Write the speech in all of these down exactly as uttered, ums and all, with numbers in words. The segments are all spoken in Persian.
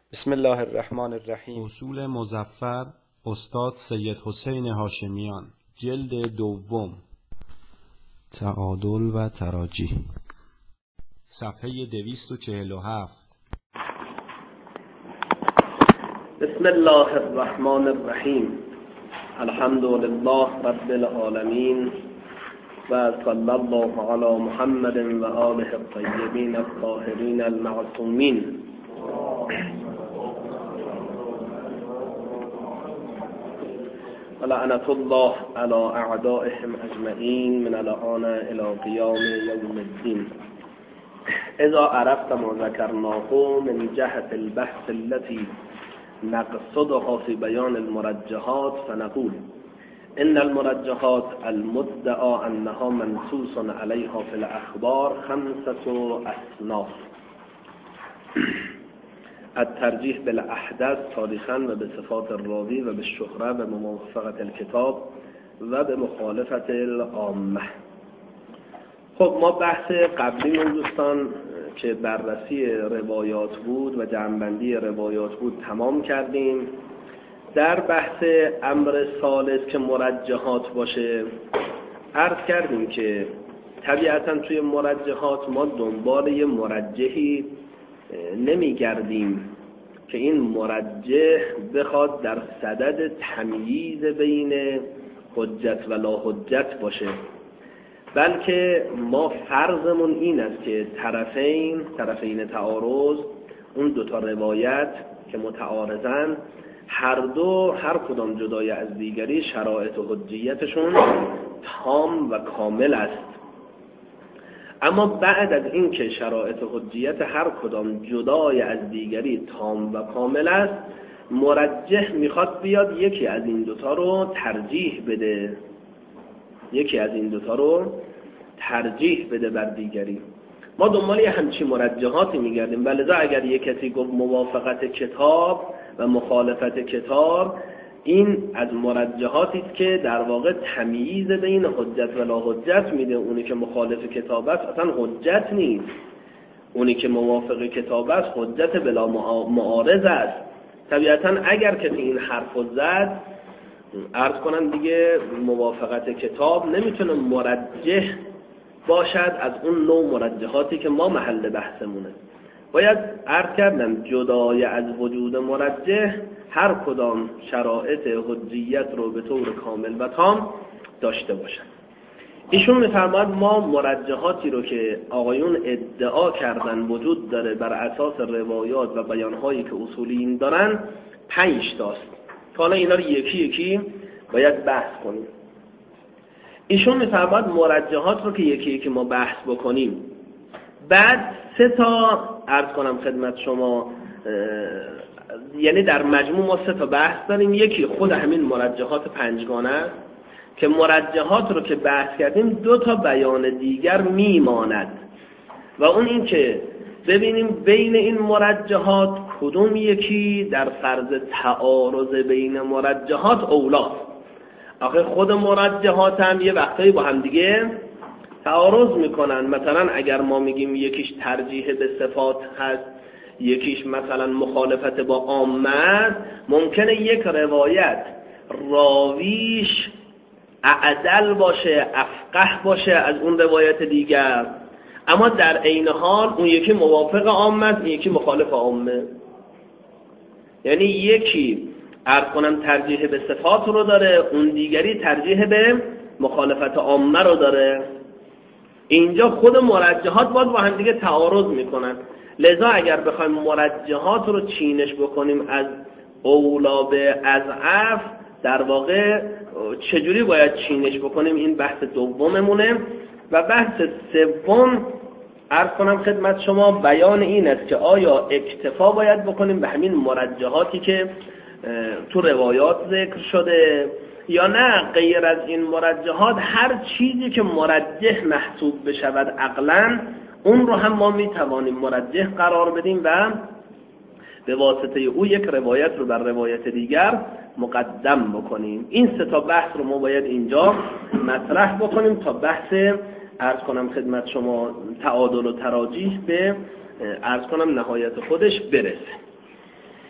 بسم الله الرحمن الرحیم. اصول مظفر استاد سید حسین هاشمیان، جلد دوم، تعادل و تراجیح، صفحه دویست و چهل و هفت. بسم الله الرحمن الرحیم. الحمد لله رب العالمین و صلی الله علی محمد و آله الطیبین الطاهرین المعصومین. ولعنة الله على اعدائهم اجمعین من الآن الى قیام یوم الدین. اذا عرفت ما ذکرناه من جهة البحث التي نقصدها في بيان المرجحات فنقول ان المرجحات المدعى انها منصوص عليها في الاخبار خمسة اصناف: الترجیح بالاحدث تاریخاً و به صفات الراوی و به شهره و موافقت الکتاب و به مخالفت العامه. خب ما بحث قبلی اون دوستان که بررسی روایات بود و جمع‌بندی روایات بود تمام کردیم. در بحث امر ثالث که مرجحات باشه عرض کردیم که طبیعتاً توی مرجحات ما دنبال یه مرجحی نمی گردیم که این مرجح بخواد در صدد تمییز بین حجت و لا حجت باشه، بلکه ما فرضمون این است که طرفین طرفین تعارض، اون دوتا روایت که متعارضن، هر دو هر کدام جدای از دیگری شرایط و حجیتشون تام و کامل است. اما بعد از این که شرایط و حجیت هر کدام جدای از دیگری تام و کامل است، مرجح میخواد بیاد یکی از این دوتا رو ترجیح بده یکی از این دوتا رو ترجیح بده بر دیگری. ما دنبال یه همچین مرجحاتی میگردیم، ولذا اگر یک کسی گفت موافقت کتاب و مخالفت کتاب، این از مرجحاتی است که در واقع تمییز بین حجت و لا حجت میده. اونی که مخالف کتاب است اصلا حجت نیست، اونی که موافق کتاب است حجت بلا معارض است. طبیعتا اگر کسی این حرفو زد، عرض کنم دیگه موافقت کتاب نمیتونه مرجح باشد از اون نوع مرجحاتی که ما محل بحثمونه. باید عرض کردم جدای از وجود مرجح هر کدام شرایط حجیت رو به طور کامل و تام داشته باشد. ایشون می‌فرماید ما مرجحاتی رو که آقایون ادعا کردن وجود داره بر اساس روایات و بیانهایی که اصولیین دارن پنج تاست. حالا اینا رو یکی یکی باید بحث کنیم. ایشون می‌فرماید مرجحات رو که یکی یکی ما بحث بکنیم، بعد سه تا عرض کنم خدمت شما، یعنی در مجموع ما سه تا بحث داریم. یکی خود همین مرجحات پنجگانه است که مرجحات رو که بحث کردیم دو تا بیان دیگر میماند و اون این که ببینیم بین این مرجحات کدوم یکی در فرض تعارض بین مرجحات اولاست. آخه خود مرجحات هم یه وقتایی با هم دیگه تعارض میکنن. مثلا اگر ما میگیم یکیش ترجیح به صفات هست، یکیش مثلا مخالفت با عامه است، ممکنه یک روایت راویش اعدل باشه، افقه باشه از اون روایت دیگر، اما در عین حال اون یکی موافق عامه است، این یکی مخالف عامه. یعنی یکی عرض کنم ترجیح به صفات رو داره، اون دیگری ترجیح به مخالفت عامه رو داره. اینجا خود مرجحات باید با هم دیگه تعارض میکنن. لذا اگر بخوایم مرجحات رو چینش بکنیم از اولا به اضعف، در واقع چجوری باید چینش بکنیم، این بحث دوممونه. و بحث سوم عرض کنم خدمت شما بیان این است که آیا اکتفا باید بکنیم به همین مرجحاتی که تو روایات ذکر شده، یا نه غیر از این مرجحات هر چیزی که مرجح محسوب بشود عقلاً اون رو هم ما میتوانیم مرجح قرار بدیم و به واسطه او یک روایت رو بر روایت دیگر مقدم بکنیم. این سه تا بحث رو ما باید اینجا مطرح بکنیم تا بحث عرض کنم خدمت شما تعادل و تراجیح به عرض کنم نهایت خودش برسه.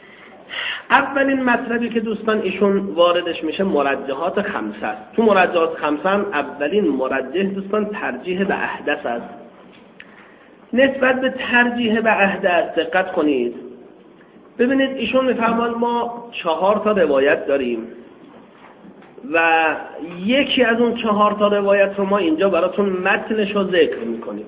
اولین مطلبی که دوستان ایشون واردش میشه مرجحات خمسه است. تو مرجحات خمسه هم اولین مرجح دوستان ترجیح به احدث است. نسبت به ترجیح به احدث دقت کنید. ببینید ایشون میفرمان ما چهار تا روایت داریم و یکی از اون چهار تا روایت رو ما اینجا براتون متنش رو ذکر میکنیم.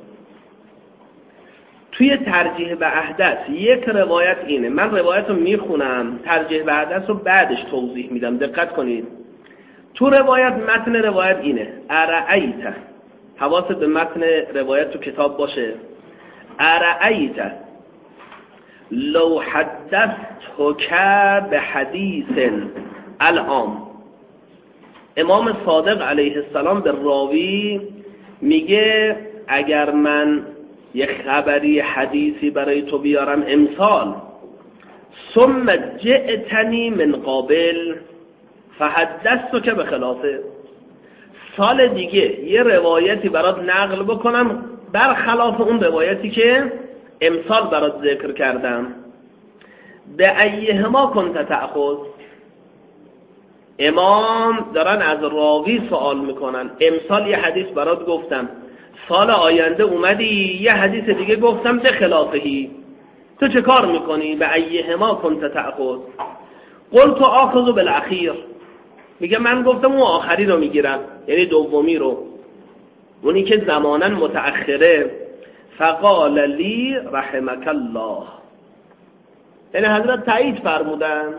توی ترجیح به احدث یک روایت اینه، من روایت رو میخونم، ترجیح به احدث رو بعدش توضیح میدم. دقت کنید تو روایت، متن روایت اینه: ارأیت، حواست به متن روایت تو کتاب باشه، ارأیت لو حدثتک بحدیث الان. امام صادق علیه السلام به راوی میگه اگر من یه خبری حدیثی برای تو بیارم امسال، ثم جئتنی من قابل فحدثتک بخلافه، سال دیگه یه روایتی برات نقل بکنم برخلاف اون روایتی که امسال برات ذکر کردم. به ایهما کنت تأخذ. امام دارن از راوی سوال میکنن، امسال یه حدیث برات گفتم، سال آینده اومدی یه حدیث دیگه گفتم به خلافهی، تو چه کار میکنی؟ به ایهما کنت تأخذ. قلت آخذ بالاخیر، میگه من گفتم اون آخری رو میگیرم، یعنی دومی رو، اونی که زمانا متأخره. فقال لی رحمک الله، یعنی حضرت تایید فرمودن.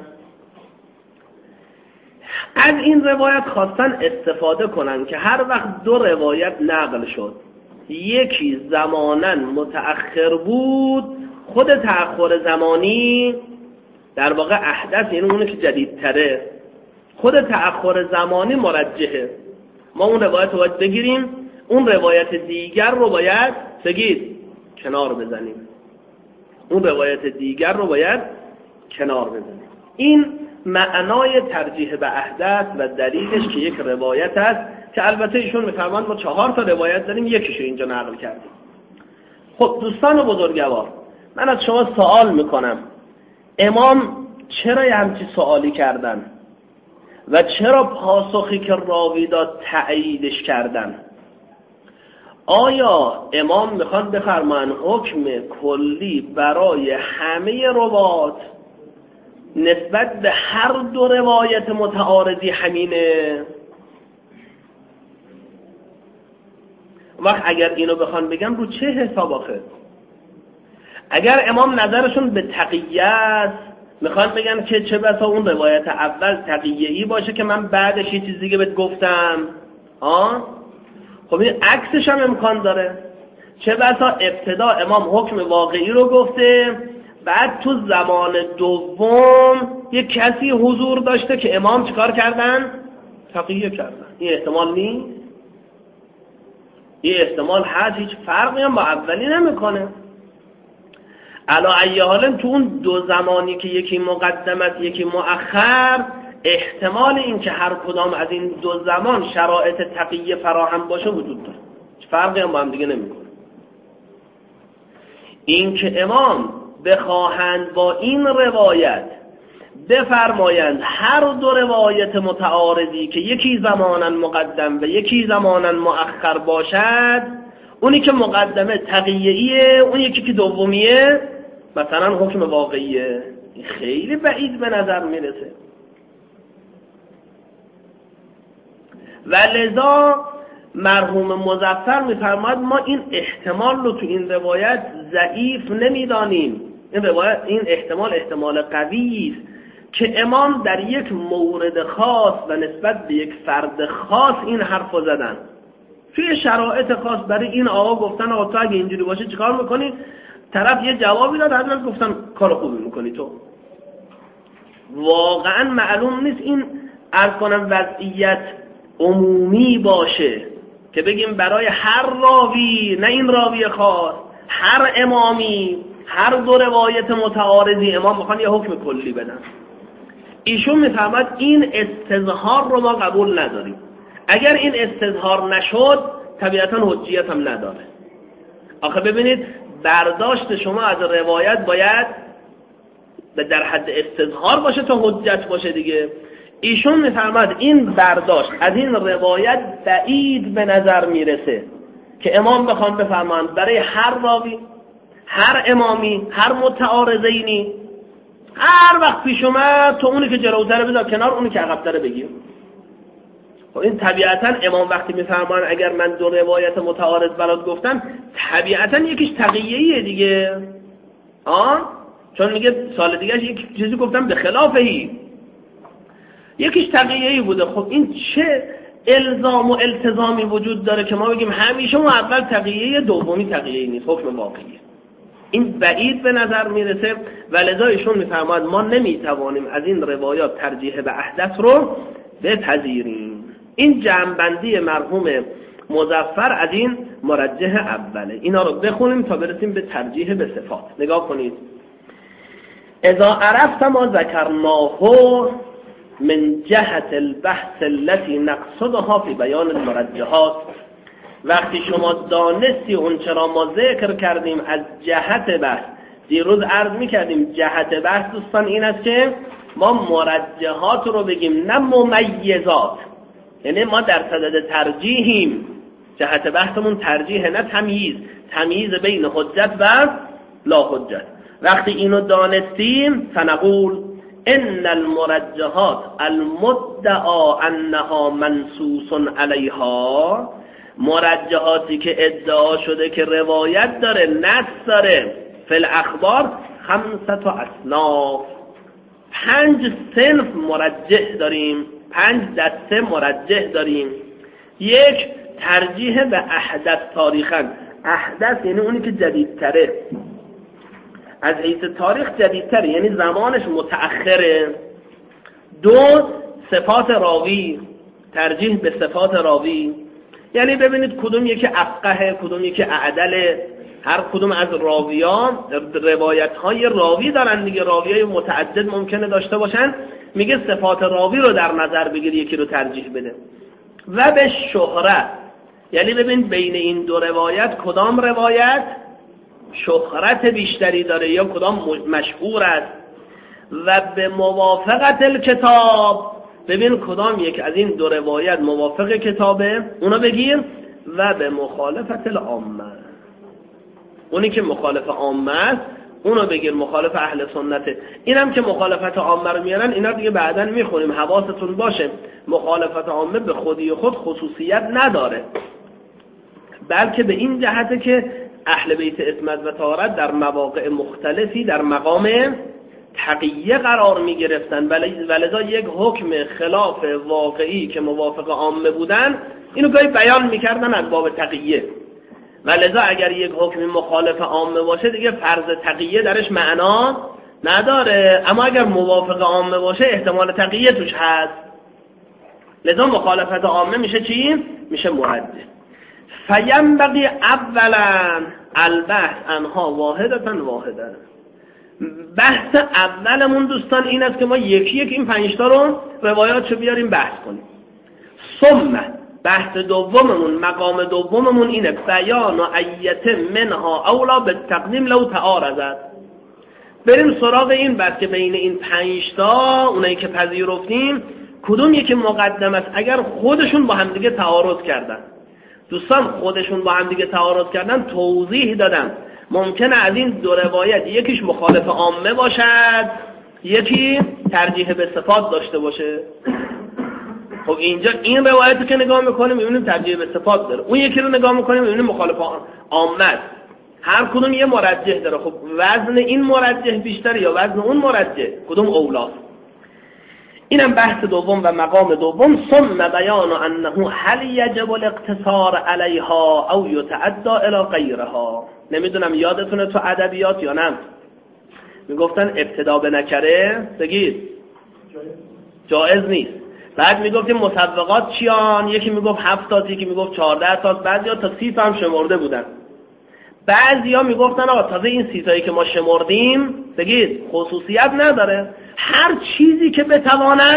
از این روایت خواستن استفاده کنن که هر وقت دو روایت نقل شد، یکی زمانا متأخر بود، خود تأخر زمانی در واقع احدث، یعنی اونه که جدیدتره، خود تأخر زمانی مرجحه، ما اون روایت رو باید بگیریم، اون روایت دیگر رو باید بگید کنار بزنیم، اون روایت دیگر رو باید کنار بزنیم. این معنای ترجیح به احدث و دلیلش که یک روایت است که البته ایشون میفرمان ما چهار تا روایت داریم، یکیشو اینجا نقل کردیم. خب دوستان بزرگوار، من از شما سوال میکنم امام چرا یه همچی سوالی کردن و چرا پاسخی که راوی داد تأییدش کردن؟ آیا امام میخوان بفرمان حکم کلی برای همه روات نسبت به هر دو روایت متعارضی همینه؟ وقت اگر اینو بخوان بگم رو چه حساب آخه؟ اگر امام نظرشون به تقیه است، میخوان بگن که چه بسا اون روایت اول تقیه‌ای باشه که من بعدش یه چیز دیگه بهت گفتم، آه؟ خب این عکسش هم امکان داره. چه بسا ابتدا امام حکم واقعی رو گفته، بعد تو زمان دوم یک کسی حضور داشته که امام چیکار کردن؟ تقیه کردن. این احتمال نیست؟ این احتمال هست، هیچ فرقی هم با اولی نمیکنه. علا ای حال تو اون دو زمانی که یکی مقدم است یکی مؤخر، احتمال این که هر کدام از این دو زمان شرایط تقیه فراهم باشه وجود داره، فرقی هم با هم دیگه نمیکنه. این که امام بخواهند با این روایت بفرمایند هر دو روایت متعارضی که یکی زمانا مقدم و یکی زمانا مؤخر باشد، اونی که مقدمه تقیه‌ایه، اون یکی که دومیه مثلا حکم واقعیه، خیلی بعید به نظر میرسه. و لذا مرحوم مظفر میفرماید ما این احتمال رو تو این روایت ضعیف نمیدانیم. این روایت، این احتمال احتمال قوی است که امام در یک مورد خاص و نسبت به یک فرد خاص این حرف رو زدن، توی شرایط خاص برای این آقا گفتن آقا تو اگه اینجوری باشه چیکار میکنی؟ طرف یه جوابی داد، حضرت گفتن کار خوبی میکنی تو. واقعا معلوم نیست این عرض کنم وضعیت عمومی باشه که بگیم برای هر راوی، نه این راوی خاص، هر امامی هر دو روایت متعارضی امام میخوان یه حکم کلی بدن. ایشون میفهمد این استظهار رو ما قبول نداریم. اگر این استظهار نشد طبیعتا حجیت هم نداره. آخه ببینید برداشت شما از روایت باید و در حد استظهار باشه تا حجت باشه دیگه. ایشون میفرماد این برداشت از این روایت بعید به نظر میرسه که امام بخوام بفرمایند برای هر راوی، هر امامی، هر متعارضینی هر وقت پیش اومد تو اونی که جلوتره بذار کنار، اونی که عقب‌تره بگیر. خب این طبیعتا امام وقتی میفرمان اگر من دو روایت متعارض برات گفتم، طبیعتا یکیش تقیه‌ایه دیگه، آه چون میگه سال دیگهش یک چیزی گفتم به خلافهی، یکیش تقیه‌ای بوده. خب این چه الزام و التزامی وجود داره که ما بگیم همیشه اون اول تقیه، دومی تقیه نیست، حکم واقعیه. این بعید به نظر میرسه و لذا ایشون میفرماد ما نمیتوانیم از این روایات ترجیح به احدث رو بپذیریم. این جمع‌بندی مرحوم مظفر از این مرجح اوله. اینا رو بخونیم تا برسیم به ترجیح به صفات. نگاه کنید. اذا عرفت ما ذکرناه من جهت البحث التي نقصدها في بیان المرجحات، وقتی شما دانستی اون چرا ما ذکر کردیم از جهت بحث، دیروز عرض میکردیم جهت بحث دوستان این است که ما مرجحات رو بگیم نه ممیزات، یعنی ما در صدد ترجیحیم، جهت بحثمون ترجیح نه تمییز، تمییز بین حجت و لا حجت. وقتی اینو دانستیم فنقول ان المرجحات المدعا انها منصوص علیها، مرجحاتی که ادعا شده که روایت داره، نص داره، فی الاخبار خمسه اصناف، پنج صنف مرجح داریم، پنج دسته مرجح داریم. یک، ترجیح به احدث تاریخاً، احدث یعنی اونی که جدیدتره، از حیث تاریخ جدیدتره یعنی زمانش متأخره. دو، صفات راوی، ترجیح به صفات راوی، یعنی ببینید کدوم یکی افقه، کدوم یکی اعدله، هر کدوم از راویان روایت های راوی دارن دیگه، راوی های متعدد ممکنه داشته باشن، میگه صفات راوی رو در نظر بگیر یکی رو ترجیح بده. و به شهرت، یعنی ببین بین این دو روایت کدام روایت شهرت بیشتری داره یا کدام مشهور است. و به موافقت الکتاب، ببین کدام یک از این دو روایت موافق کتابه اونو بگیر. و به مخالفت العامه، اونی که مخالف عامه است اونو بگیر، مخالف اهل سنته. اینم که مخالفت عامه رو میارن، اینا دیگه بعداً میخونیم، حواستون باشه مخالفت عامه به خودی خود خصوصیت نداره، بلکه به این جهته که اهل بیت عصمت و طهارت در مواقع مختلفی در مقام تقیه قرار می گرفتن، ولذا یک حکم خلاف واقعی که موافق عامه بودن اینو گاهی بیان میکردن از باب تقیه. ولذا اگر یک حکم مخالف عامه باشه دیگه فرض تقیه درش معنا نداره، اما اگر موافق عامه باشه احتمال تقیه توش هست. لذا مخالفت عامه میشه چی؟ میشه مرجح. فینبغی اولا البحث عنها واحدتا واحدا. بحث اولمون دوستان این است که ما یکی یک این پنجتا رو روایاتشو بیاریم بحث کنیم. ثم بحث دوممون، مقام دوممون اینه بیان و ایت منها اولا به تقدیم لو تعارضت. بریم سراغ این بحث که بین این پنجتا اونایی که پذیرفتیم کدوم یکی مقدم است اگر خودشون با هم دیگه تعارض کردن. دوستان خودشون با هم دیگه تعارض کردن توضیح دادم، ممکنه از این دو روایت یکیش مخالف عامه باشد، یکی ترجیح به صفات داشته باشه. خب اینجا این روایتی که نگاه میکنیم میبینیم ترجیح به صفات داره، اون یکی رو نگاه میکنیم میبینیم مخالف عامه است، هر کدوم یه مرجح داره. خب وزن این مرجح بیشتره یا وزن اون مرجح، کدوم اولاست؟ اینم بحث دوم و مقام دوم. ثم بیان انه هل یجب الاقتصار علیها او یتعدى الی غیرها. نمیدونم یادتونه تو ادبیات یا نه میگفتن ابتدا به نکره بگید جایز نیست. بعد میگفتیم مسبقات چیان، یکی میگفت هفت تا، یکی میگفت چهارده تا، بعضیا تا سی تا هم شمرده بودن. بعضیا میگفتن آقا تازه این سی تایی که ما شمردیم بگید خصوصیت نداره، هر چیزی که بتواند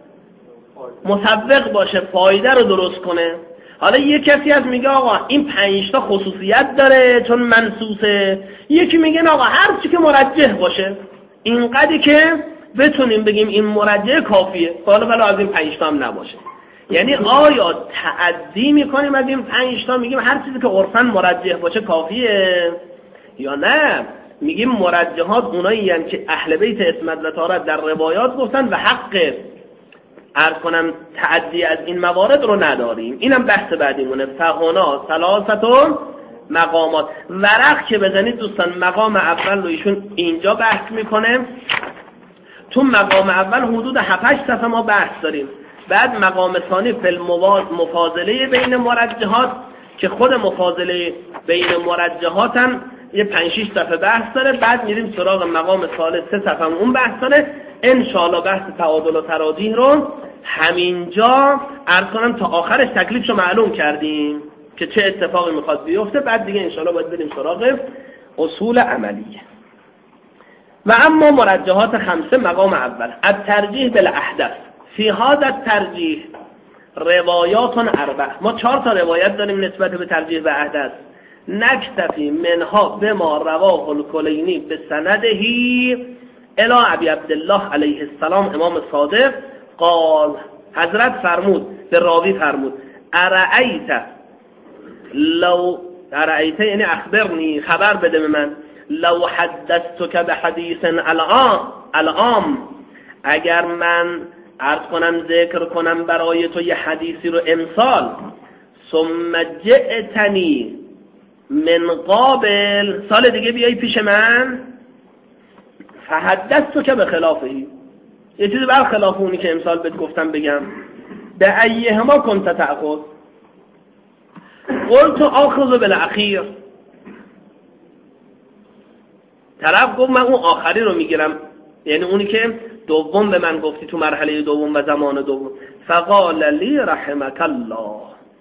مسبق باشه فایده رو درست کنه. حالا یک کسی از میگه آقا این پنج تا خصوصیت داره چون منصوصه، یکی میگه آقا هر چی که مرجح باشه. اینقدری که بتونیم بگیم این مرجع کافیه، حالا ولی از این پنج تا هم نباشه. یعنی آیا تعدی میکنیم از این پنج تا میگیم هر چیزی که عرفاً مرجح باشه کافیه، یا نه میگیم مرجحات اونایی هستند که اهل بیت عصمت و طهارت در روایات گفتن و حق عرض کنم تعدی از این موارد رو نداریم. اینم بحث بعدیمونه. فهنا ثلاثه مقامات. ورق که بزنید دوستان مقام اول رو ایشون اینجا بحث میکنه. تو مقام اول حدود هفت هشت صفحه ما بحث داریم. بعد مقام ثانی فی مفاضله بین مرجحات که خود مفاضله بین مرجحات هم یه پنج شش صفحه بحث داره. بعد میریم سراغ مقام ثالث سه صفحه اون بحث داره. ان شاء الله بحث تعادل و تراجیح رو همینجا عرض کنم تا آخرش تکلیفشو معلوم کردیم که چه اتفاقی میخواد بیفته. بعد دیگه ان شاء الله باید بریم سراغ اصول عملیه. و اما مرجحات خمسه مقام اول الترجیح بالاحدث. فی هذا الترجیح روایات اربع. ما چهار تا روایت داریم نسبت به ترجیح به احدث. نکتفی منها بما رواه الکلینی به سندهی الی ابی عبدالله علیه السلام امام صادق قال حضرت فرمود به راوی فرمود ارأیت لو ارأیت یعنی اخبرنی خبر بده به من لو حدثتک بحدیث الان الان اگر من عرض کنم ذکر کنم برای تو یه حدیثی رو امسال ثم جئتنی من قابل سال دیگه بیایی پیش من فحدثتک بخلافهی یه چیزی برخلاف اونی که امسال بهت گفتم بگم به ایهما کنت تأخذ قلت آخذ بالاخیر. طرف گفت من اون آخری رو میگیرم یعنی اونی که دوم به من گفتی تو مرحله دوم و زمان دوم. فقال لی رحمك الله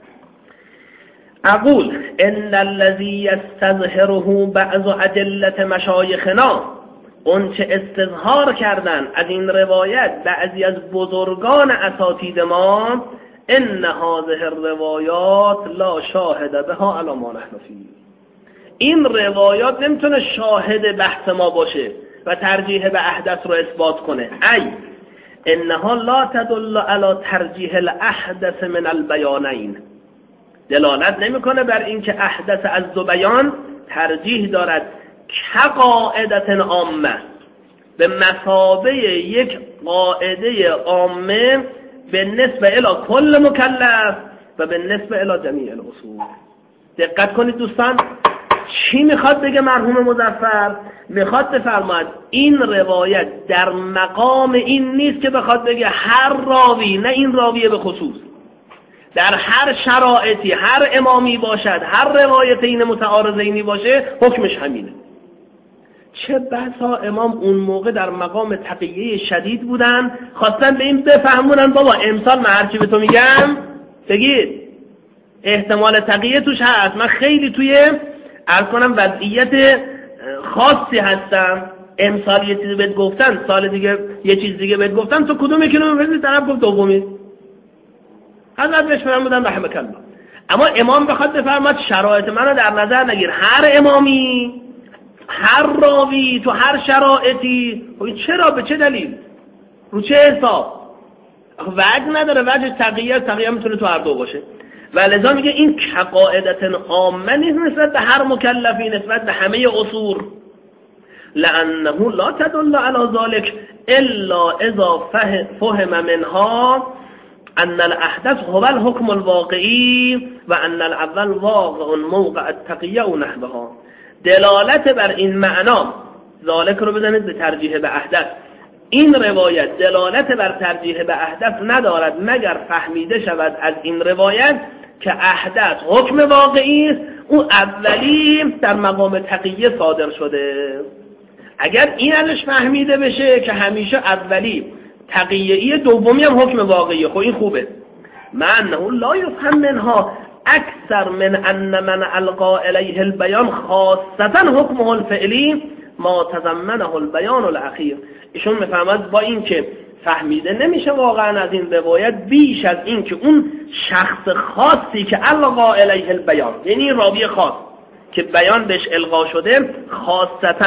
اقول ان الذي يستظهره بعض ادله مشایخنا اون چه استظهار کردن از این روایت بعضی از بزرگان اساتید ما ان هذه الروایات لا شاهد بها علی ما نحن فیه. این روایات نمیتونه شاهد بحث ما باشه و ترجیح به احدث رو اثبات کنه. ای انها لا تدل علی ترجیح الاحدث من البیانین. دلالت نمیکنه بر این که احدث از دو بیان ترجیح دارد کقاعدت عامه به مثابه یک قاعده عامه به نسبه الی کل مکلف و به نسبه الی جمیع الاصول. دقت کنید دوستان چی میخواد بگه مرحوم مظفر؟ میخواد بفرماید این روایت در مقام این نیست که بخواد بگه هر راوی، نه این راویه به خصوص، در هر شرایطی هر امامی باشد هر روایتین متعارضینی باشه حکمش همینه. چه بسا امام اون موقع در مقام تقیه شدید بودن خواستن به این بفهمونن بابا امسال من هرچی به تو میگم بگید احتمال تقیه توش هست، من خیلی توی عرض کنم وضعیت خاصی هستم، امسال یه چیزی بهت گفتن سال دیگه یه چیز دیگه بهت گفتن تو کدوم یکی رو میفرستی؟ طرف گفت دومی. حضرت بهش فرمودن رحمک الله. اما امام بخواد بفرماد شرایط منو در نظر نگیر، هر امامی هر راوی تو هر شرایطی. چرا؟ به چه دلیل؟ رو چه حساب؟ وجه نداره. وجه تقیه تقیه میتونه تو هر دو باشه و لذا میگه این کقاعدت عامه نیست نسبت به هر مکلفی، نسبت به همه اصول. لانه لا تدل علی ذلك الا اذا فهم منها ان الاحدث هو الحكم الواقعی و ان الاول واقع موقع التقیه و نحوها. دلالت بر این معنا، ذالک رو بزنید به ترجیح به احدث، این روایت دلالت بر ترجیح به احدث ندارد مگر فهمیده شود از این روایت که احدث حکم واقعی است، اون اولی در مقام تقیه صادر شده. اگر این ازش فهمیده بشه که همیشه اولی تقیه‌ای، دومی هم حکم واقعی، خب این خوبه. معنه لا یفهم منها اکثر من ان من القا الیه البیان خاصتا حکمه الفعلی ما تضمنه البیان الاخیر. ایشون میفهمد با این که فهمیده نمیشه واقعا از این روایت بیش از این که اون شخص خاصی که القا الیه البیان، یعنی راوی خاص که بیان بهش القا شده، خاصتا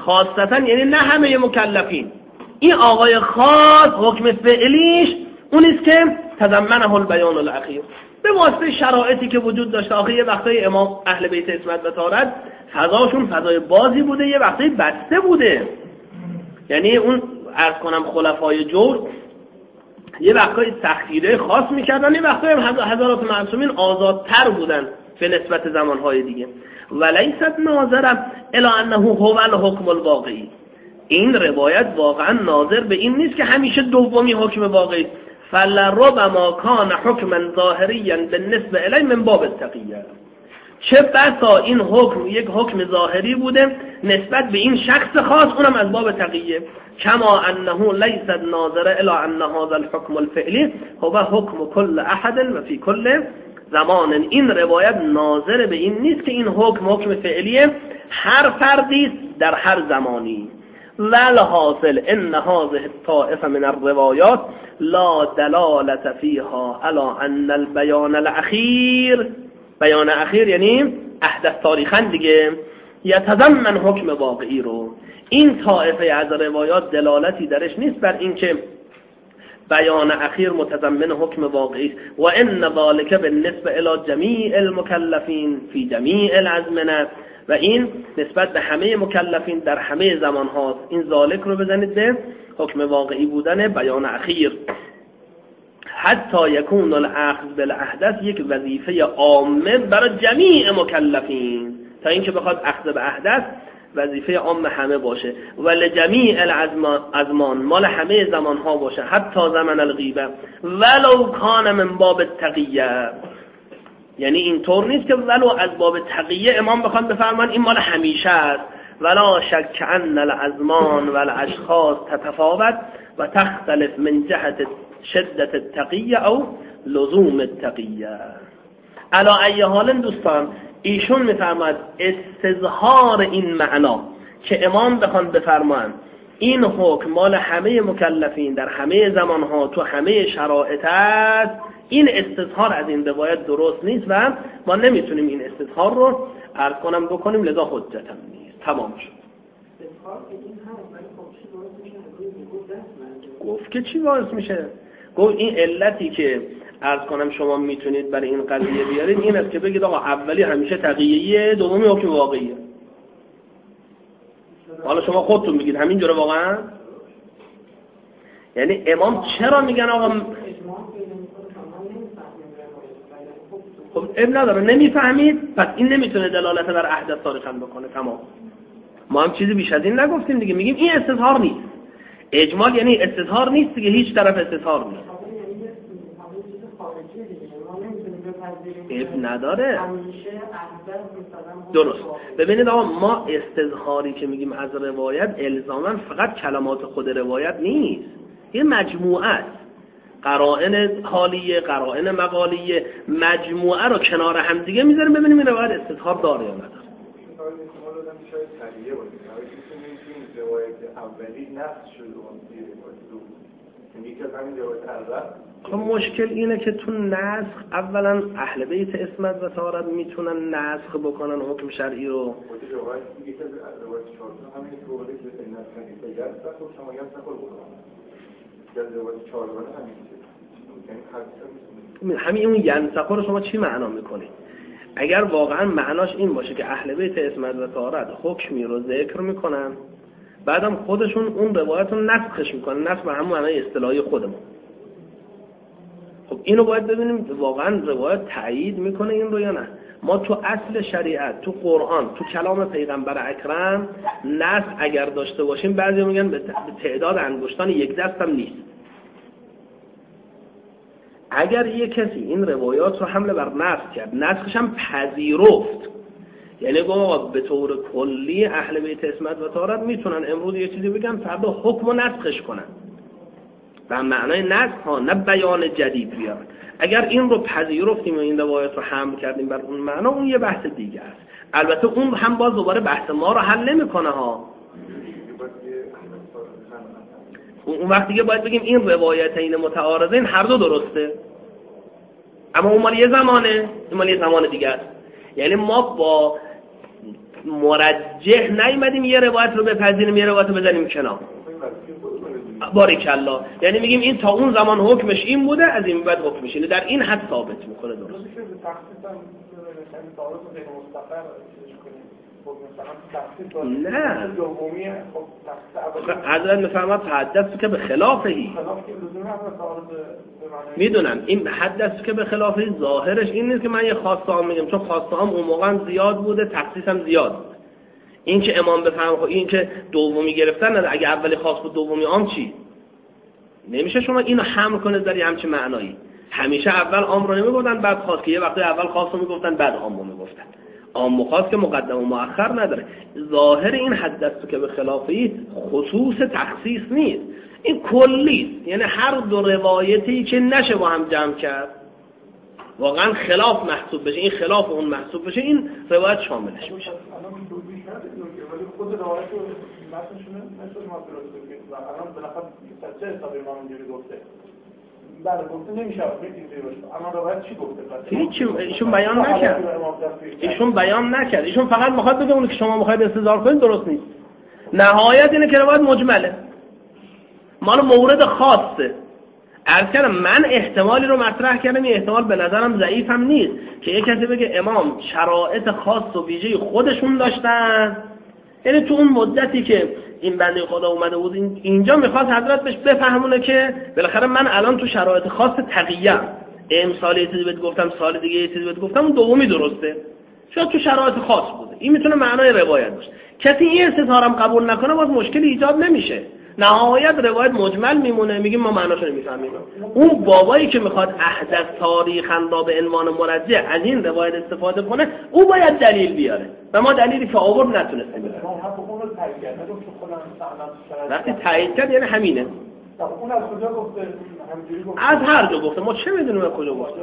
خاصتا یعنی نه همه مکلفین. این آقای خاص حکم فعلیش اونیست که تضمنه البیان الاخیر، به واسطه شرایطی که وجود داشته. آخه یه وقتای امام اهل بیت عصمت و طهارت فضاشون فضای بازی بوده، یه وقتای بسته بوده. یعنی اون عرض کنم خلفای جور یه وقتای تخییره خاص میکردن، یه وقتای حضرات معصومین آزادتر بودن به نسبت زمانهای دیگه. ولیست ناظرم الی انه هو الحکم الواقعی، این روایت واقعا ناظر به این نیست که همیشه دومی حکم واقعی. فلربما کان حکما ظاهریا بالنسبه الی من باب التقیه، چه بسا این حکم یک حکم ظاهری بوده نسبت به این شخص خاص، اونم از باب تقیه. کما انه لیست ناظر الی ان هذا الحکم الفعلی هو حکم کل احد و فی کل زمان. این روایت ناظر به این نیست که این حکم حکم فعلیه هر فردی در هر زمانی. والحاصل ان هذه الطائفه من الروایات لا دلالة فيها على ان البيان الاخير، بیان اخیر یعنی احدث تاریخاً دیگه، یتضمن حکم واقعی رو. این طائفه از روایات دلالتی درش نیست بر این که بیان اخیر متضمن حکم واقعی است. و ان ذلك بالنسبه الى جمیع المکلفین فی جمیع الازمنه، و این نسبت به همه مکلفین در همه زمان هاست. این ذالک رو بزنید به حکم واقعی بودن بیان اخیر. حتی یکون الاخذ بالاحدث یک وظیفه عامه برای جمیع مکلفین، تا اینکه بخواد اخذ به احدث وظیفه عام همه باشه. و لجمیع الازمان، مال همه زمان ها باشه، حتی زمان الغیبه ولو کان من باب التقیه. یعنی اینطور نیست که ولو از باب تقیه امام بخواد بفرمان این مال همیشه است. ولا شک ان الازمان والاشخاص تتفاوت و تختلف من جهت شدت التقیه او لزوم التقیه. علی ای حال دوستان، ایشون میفرماد استظهار این معنا که امام بخوان بفرمان این حکم مال همه مکلفین در همه زمانها تو همه شرایط است، این استظهار از این روایت درست نیست و ما نمیتونیم این استظهار رو عرض کنم بکنیم، لذا حجت هم نیست. تمام شد. گفت که چی باعث میشه؟ گفت این علتی که عرض کنم شما میتونید برای این قضیه بیارید این است که بگید آقا اولی همیشه تقییه، دومی حکم واقعیه. حالا شما خودتون میگید همین جوره واقعا؟ یعنی امام چرا میگن آقا خب اب نداره نمیفهمید، پس این نمیتونه دلالت بر احدث تاریخاً بکنه. تمام. ما هم چیزی بیش از این نگفتیم دیگه، میگیم این استظهار نیست. اجمال یعنی استظهار نیست دیگه، هیچ طرف استظهار نیست. اب نداره. درست. ببینید آقا ما استظهاری که میگیم از روایت الزاماً فقط کلمات خود روایت نیست، یه مجموعه است. قرائن حالیه، قرائن مقالیه، مجموعه رو کنار هم دیگه میذاریم ببینیم این روایت استظهار داره یا نداره. خب مشکل اینه که تو نسخ اولا اهل بیت عصمت و طهارت میتونن نسخ بکنن حکم شرعی رو. همین اون ینسخه رو شما چی معنا میکنید؟ اگر واقعا معناش این باشه که اهل بیت عصمت و طهارت حکمی رو ذکر میکنن بعدم خودشون اون روایت رو نسخش میکنن، نسخ به همون معنای اصطلاحی خودمون، خب اینو باید ببینیم واقعا روایت تایید میکنه این رو یا نه. ما تو اصل شریعت، تو قرآن، تو کلام پیغمبر اکرم نسخ اگر داشته باشیم بعضی میگن به تعداد انگشتان یک دست هم نیست. اگر یک کسی این روایات رو حمله بر نسخ کرد، نسخش هم پذیرفت، یعنی گفت به طور کلی اهل بیت عصمت و طهارت میتونن امروز یه چیزی بگن فردا حکم و نسخش کنن به معنای نسخ ها، نه بیان جدید بیارن. اگر این رو پذیرفتیم و این روایت رو حمل کردیم بر اون معنا، اون یه بحث دیگه است. البته اون هم باز دوباره بحث ما رو حل نمیکنه ها. اون وقت دیگه باید بگیم این روایتین متعارضین هر دو درسته، اما اون مال یه زمانه، این مال یه زمان دیگه است. یعنی ما با مرجح نیومدیم یه روایت رو بپذیریم یه روایت رو بزنیم کنار. باریکالله. یعنی میگیم این تا اون زمان حکمش این بوده، از این بعد حکمش اینه، در این حد ثابت میکنه. درست. نه حضرت میفرماد حدث که به خلافهی، میدونم این حدث که به خلافهی ظاهرش این نیست که من یه خاصه هم میگم، چون خاصه هم اون موقع زیاد بوده، تخصیص هم زیاد بوده. این که امام بفهم این که دومی گرفتن نه، اگه اولی خاص بود دومی عام چی؟ نمیشه شما اینو حمل کنه در یه همچین معنایی. همیشه اول عام رو نمیگفتن بعد خاص، که یه وقتی اول خاص رو میگفتن بعد عام رو میگفتن. عام و خاص که مقدم و مؤخر نداره. ظاهر این حدث که به خلافی خصوص تخصیص نیست، این کلی است. یعنی هر دو روایتی که نشه با هم جمع کرد واقعا خلاف محسوب بشه، این خلاف اون محسوب بشه، این روایت شاملش میشه. خود روایت رو متنشونه نشد ما درست بگیم و الان بالاخره چه حسابی ما اینجوری گفته بله گفته نمیشه اینجوری باشه، اما روایت چی گفته؟ هیچ. ایشون بیان نکرد، ایشون بیان نکرد، ایشون فقط میخواد بگه اون که شما میخواید استدلال کنید درست نیست. نهایت اینه که روایت مجمله، مال مورد خاصه. عرض کردم من احتمالی رو مطرح کردم، این احتمال به نظرم ضعیف هم نیست که یک کسی بگه امام شرایط خاص و ویژه خودشون داشتن، یعنی تو اون مدتی که این بنده خدا اومده بود اینجا میخواد حضرت بهش بفهمونه که بالاخره من الان تو شرایط خاص تقییم، امسال یه چیزی بهت گفتم سال دیگه یه چیزی بهت گفتم، اون دومی درسته، شاید تو شرایط خاص بوده. این میتونه معنای روایت باشه. کسی این استظهارم قبول نکنه باز مشکلی ایجاد نمیشه، نهایت روایت مجمل میمونه، میگیم ما معناشو نمیفهمیم. اون بابایی که میخواد احدث تاریخاً را به عنوان مرجع از این روایت استفاده کنه، او باید دلیل بیاره و ما دلیلی که آورد نتونستیم بیاریم. وقتی تایید کرد یعنی همینه. اون از کجا گفته؟ از هر جا گفته، ما چه میدونیم از کجا گفته؟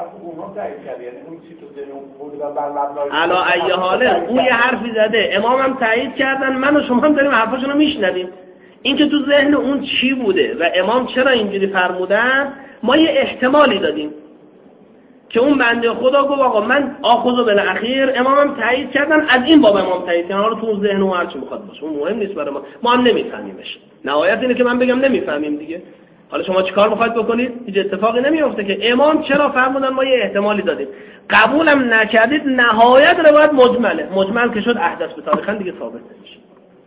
علا ای حاله اون یه حرفی زده، امام هم تایید کردن، من و شما هم داریم حرفاشونو میشنویم. این که تو ذهن اون چی بوده و امام چرا اینجوری فرمودن، ما یه احتمالی دادیم که اون بنده خدا گفت آقا من آخذو بالاخیر، امام هم تایید کردن، از این باب امام تایید کردن. حالا تو اون ذهن اون هر چی میخواد باشه، اون مهم نیست برای ما، ما هم نمیفهمیمش. نهایت اینه که من بگم نمیفهمیم دیگه. حالا شما چیکار میخواید بکنید؟ هیچ اتفاقی نمیفته که امام چرا فرمودن، ما یه احتمالی دادیم، قبولم نکردید، نهایت روایت مجمله، مجمل که شد احدث به تاریخاً دیگه ثابت نمیشه.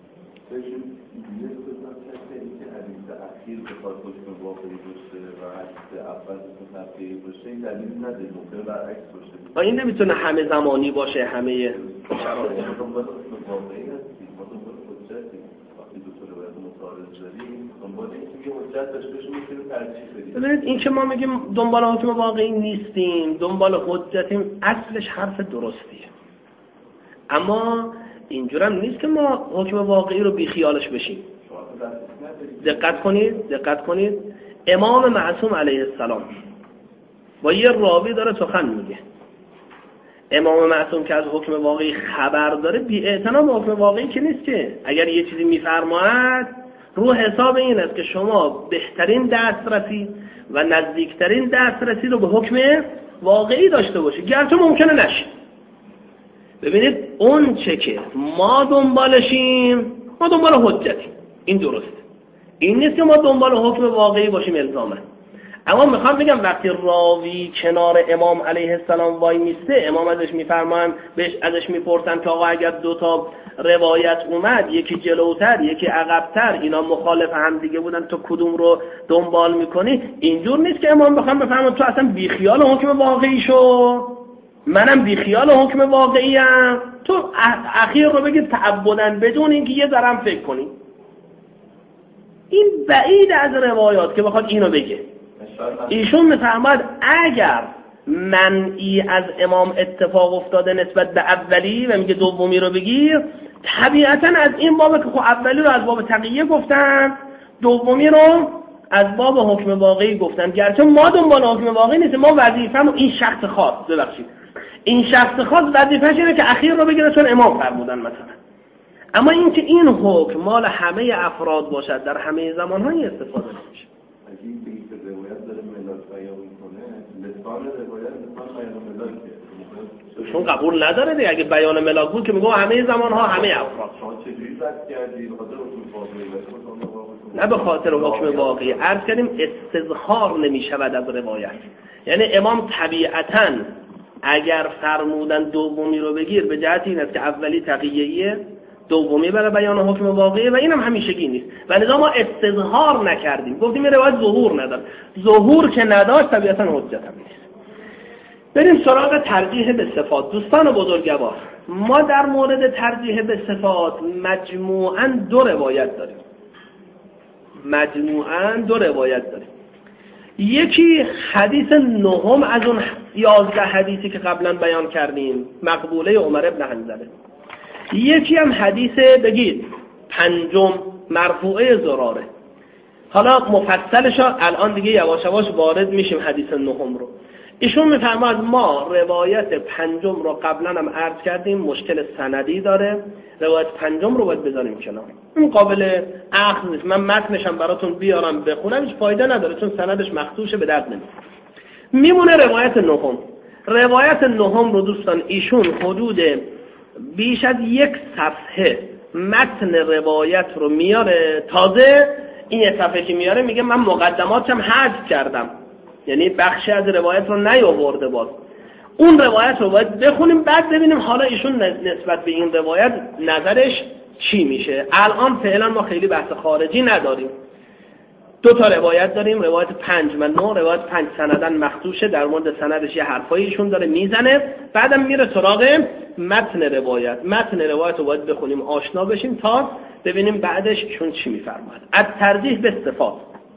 این نمیتونه همه زمانی باشه، همه شرایط. ببینید این که ما میگیم دنبال حکم واقعی نیستیم، دنبال حجتیم، اصلش حرف درستیه، اما اینجورم نیست که ما حکم واقعی رو بی خیالش بشیم. دقت کنید، دقت کنید امام معصوم علیه السلام با یه راوی داره سخن میگه. امام معصوم که از حکم واقعی خبر داره، بی اعتنا به حکم واقعی که نیست که اگر یه چیزی میفرماید رو حساب این است که شما بهترین دسترسی و نزدیکترین دسترسی رو به حکم واقعی داشته باشید، گرچه ممکنه نشه. ببینید اون چه که ما دنبالشیم، ما دنبال حجتیم، این درسته. این نیست که ما دنبال حکم واقعی باشیم الزاماً. اما میخوام بگم وقتی راوی کنار امام علیه السلام وای میسته، امام ازش میفرمان، بهش ازش میپرسن که آقا اگر دو تا روایت اومد، یکی جلوتر یکی عقبتر، اینا مخالف هم دیگه بودن، تو کدوم رو دنبال میکنی؟ اینجور نیست که امام بخوام بفرمان تو اصلا بیخیال حکم واقعی شو، منم بیخیال حکم واقعیم، تو اخیر رو بگید تعبدن بدون اینکه یه ذره فکر کنی. این بعید از روایات که بخواد اینو بگه. ایشون میفرماد اگر منعی از امام اتفاق افتاده نسبت به اولی و میگه دومی رو بگیر، طبیعتا از این بابه که خب اولی رو از باب تقیه گفتن، دومی رو از باب حکم واقعی گفتن، گرچه ما دنبال حکم واقعی نیست، ما وظیفه‌مون این شخص خاص، ببخشید این شخص خاص وظیفه‌ش اینه که اخیر رو بگیره چون امام فرمودن مثلا. اما این که این حکم مال همه افراد باشد در همه زمان‌های استفاده نمیشه. اگه این که روایت داره ملاک بیان میکنه، لسان روایت لسان بیان ملاکه، چون قبول نداره دیگه. اگه بیان ملاک بود که میگم همه زمان ها همه افراد. نه به خاطر حکم واقعی، عرض کردیم استظهار نمی شود از روایت. یعنی امام طبیعتاً اگر فرمودن دومی رو بگیر به جهت این است که اولی تقیه‌ایه، دومی برای بیان حکم واقعی و اینم همیشگی نیست و لذا ما استظهار نکردیم، گفتیم این روایت ظهور نداره. ظهور که نداشت طبیعتاً حجت هم نیست. بریم سراغ ترجیح به صفات. دوستان بزرگوار، ما در مورد ترجیح به صفات مجموعاً دو روایت داریم. مجموعاً دو روایت داریم. یکی حدیث نهم از اون یازده حدیثی که قبلا بیان کردیم، مقبوله عمر ابن حنظله. یکی هم حدیث بگید پنجم مرفوعه زراره. حالا مفصلش الان دیگه یواش یواش وارد میشیم حدیث نهم رو. ایشون میفرماد ما روایت پنجم رو قبلا هم عرض کردیم مشکل سندی داره، روایت پنجم رو باید بذاریم کنار، این قابل اخذ نیست. من متنشم براتون بیارم بخونم هیچ فایده نداره چون سندش مخدوشه، به درد نمیخوره. میمونه روایت نهم. روایت نهم رو دوستان ایشون حدود بیش از یک صفحه متن روایت رو میاره. تازه این یک صفحه که میاره میگه من مقدماتم حذف کردم، یعنی بخشی از روایت رو نیاورده. باز اون روایت رو باید بخونیم بعد ببینیم حالا ایشون نسبت به این روایت نظرش چی میشه. الان فعلا ما خیلی بحث خارجی نداریم. دو تا روایت داریم، روایت پنج و نه. روایت پنج سندن مخدوشه، در مورد سندش یه حرفایی ایشون داره میزنه، بعدم میره سراغ متن روایت. متن روایت رو باید بخونیم آشنا بشیم تا ببینیم بعدش ایشون چی میفرماید. از ترجیح به صفات: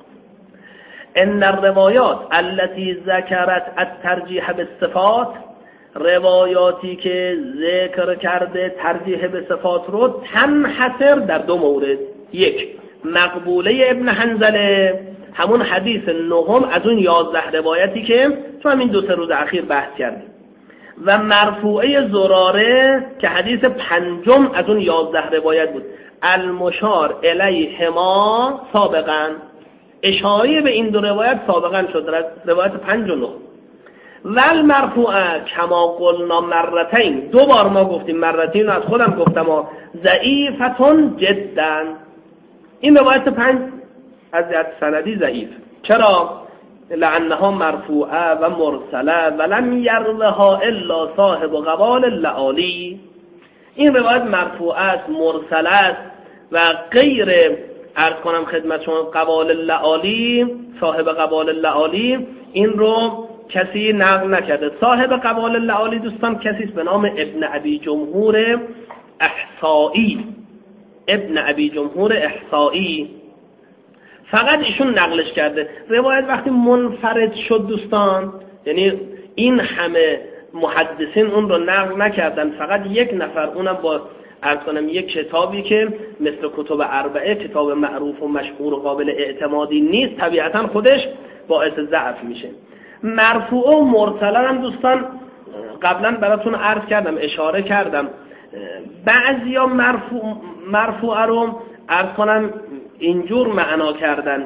ان الروایات التي ذکرت الترجیح بالصفات، روایاتی که ذکر کرده ترجیح به صفات رو تنحصر در دو مورد. یک، مقبوله ابن حنظله، همون حدیث نهم از اون یازده روایتی که تو همین دو سه روز اخیر بحث کردیم، و مرفوعه زراره که حدیث پنجم از اون یازده روایت بود. المشار الیهما سابقا، اشاره به این دو روایت سابقا شد، روایت پنج و نه. ول مرفوعه کما قلنا مرتین، دو بار ما گفتیم، مرتین از خودم گفتم ها، ضعیفتون جدا. این روایت پنج از جهت سندی ضعیف. چرا؟ لعنها مرفوعه و مرسله ولم یروها الا صاحب قوال اللعالی. این روایت مرفوعه است، مرسله است و غیر عرض کنم خدمت شما قوال اللعالی، صاحب قوال اللعالی این رو کسی نقل نکرده. صاحب قوال اللعالی دوستان کسی است به نام ابن ابی جمهور احصایی. ابن ابی جمهور احصایی فقط ایشون نقلش کرده. روایت وقتی منفرد شد دوستان، یعنی این همه محدثین اون رو نقل نکردن، فقط یک نفر، اونم با عرض کنم یک کتابی که مثل کتب اربعه، کتاب معروف و مشهور و قابل اعتمادی نیست، طبیعتا خودش باعث ضعف میشه. مرفوع و مرسل هم دوستان قبلا براتون عرض کردم، اشاره کردم. بعضیا مرفوع مرفوع رو عرض کنم اینجور معنا کردن،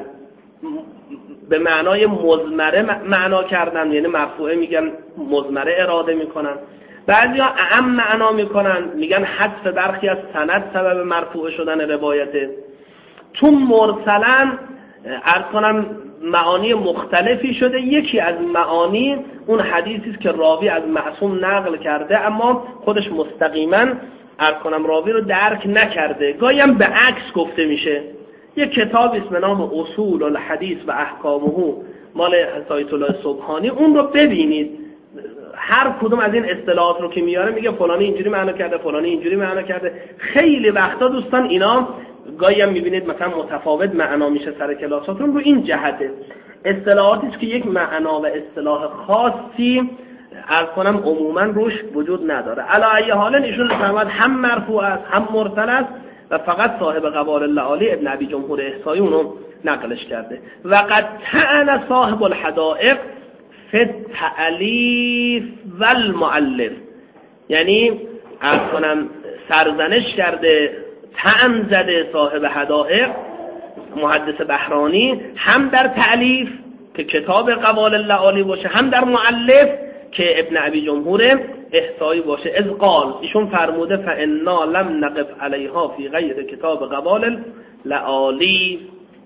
به معنای مضمره معنا کردن، یعنی مرفوعه میگن مضمره اراده میکنن. بعضیا اعم معنا میکنن، میگن حذف برخی از سند سبب مرفوع شدن روایته. تو مرسلن عرض کنم معانی مختلفی شده. یکی از معانی اون حدیثی است که راوی از معصوم نقل کرده اما خودش مستقیما عرض کنم راوی رو درک نکرده. گاهی هم به عکس گفته میشه. یک کتابی است به نام اصول الحدیث و احکامه مال آیت الله سبحانی، اون رو ببینید. هر کدوم از این اصطلاحات رو که میاره میگه فلانی اینجوری معنا کرده، فلانی اینجوری معنا کرده. خیلی وقتا دوستان اینا گاهی هم میبینید مثلا متفاوت معنا میشه سر کلاساتون. رو این جهته اصطلاحاتی است که یک معنا و اصطلاح خاصی عرض کنم عموما روش وجود نداره. علی ای حال ایشون فرمود هم مرفوع است هم مرسل است و فقط صاحب قوال اللعالی ابن ابی جمهور احصایی اونو نقلش کرده. و قد تعن صاحب الحدائق فی التألیف و المؤلف، یعنی عرض کنم سرزنش کرده، طعن زده صاحب حدائق محدث بهرانی، هم در تألیف که کتاب قوال اللعالی باشه، هم در مؤلف که ابن ابی جمهور احصایی باشه. از قال، ایشون فرموده فانا لم نقف علیها فی غیر کتاب قبال لعالی،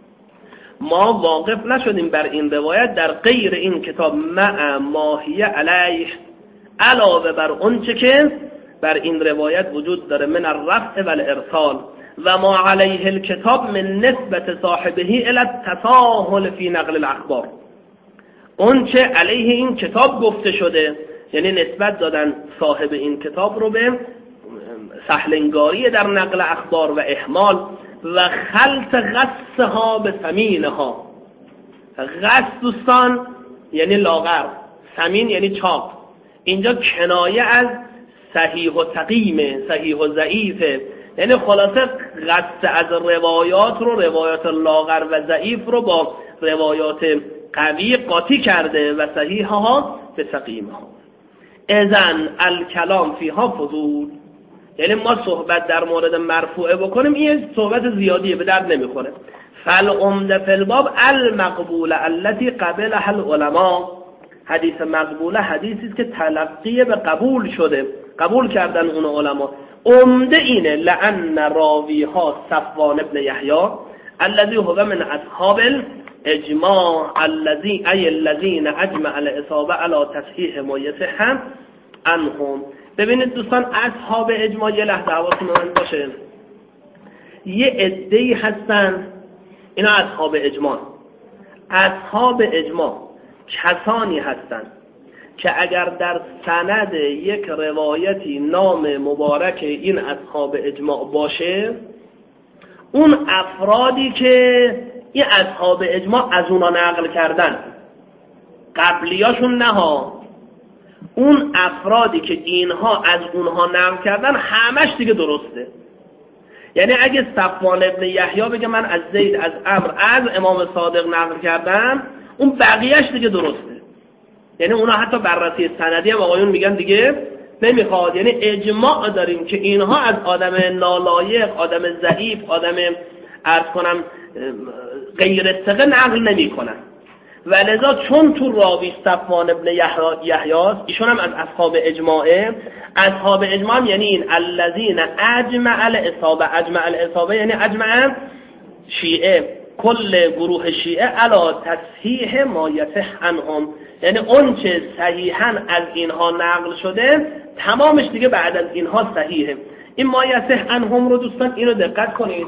ما واقف نشدیم بر این روایت در غیر این کتاب مع ماهی علیه، علاوه بر اون چه که بر این روایت وجود داره من الرفع و الارسال و ما علیه الکتاب من نسبت صاحبه الی التساهل فی نقل الاخبار، اون چه علیه این کتاب گفته شده، یعنی نسبت دادن صاحب این کتاب رو به سهلنگاری در نقل اخبار و اهمال و خلط غصها به ثمینها. غص دوستان یعنی لاغر، ثمین یعنی چاق. اینجا کنایه از صحیح و سقیمه، صحیح و ضعیفه، یعنی خلاصه غص از روایات رو، روایات لاغر و ضعیف رو با روایات قوی قاطی کرده و صحیحها به سقیمها. اذن الکلام فیها فضول، یعنی ما صحبت در مورد مرفوعه بکنیم این صحبت زیادیه، به درد نمیخوره. فالعمده فی الباب المقبوله التي قبلها العلماء، حدیث مقبوله حدیثی است که تلقی به قبول شده، قبول کردن اون علما. عمده اینه لأن راویها صفوان ابن یحیی الذي هو من اصحاب الاجماع الذي ای الذين اجمع الاصابه على تصحیح ما یصح عنهم. ببینید دوستان، اصحاب اجماع، یه لحظه حواستون من باشه، یه عده‌ای هستن اینا اصحاب اجماع. اصحاب اجماع کسانی هستن که اگر در سند یک روایتی نام مبارک این اصحاب اجماع باشه، اون افرادی که این اصحاب اجماع از اونا نقل کردن، قبلیاشون نه ها، اون افرادی که اینها از اونها نقل کردن همش دیگه درسته. یعنی اگه صفوان ابن یحیی بگه من از زید از عمرو از امام صادق نقل کردم، اون بقیهش دیگه درسته. یعنی اونا حتی بررسی سندی هم آقایون میگن دیگه نمیخواد. یعنی اجماع داریم که اینها از آدم نالایق، آدم ضعیف، آدم عرض کنم غیر ثقه نقل نمی کنن. و لذا چون تو راوی صفوان ابن یحیی ایشون هم از اصحاب اجماعه. اصحاب اجماع هم یعنی این الذین اجمع الاصابه، اجمع الاصابه یعنی اجمع شیعه، کل گروه شیعه علی تصحیح ما یصح عنهم، یعنی اون چه صحیحاً از اینها نقل شده تمامش دیگه بعد از اینها صحیحه. این ما یصح عنهم رو دوستان اینو دقت کنید،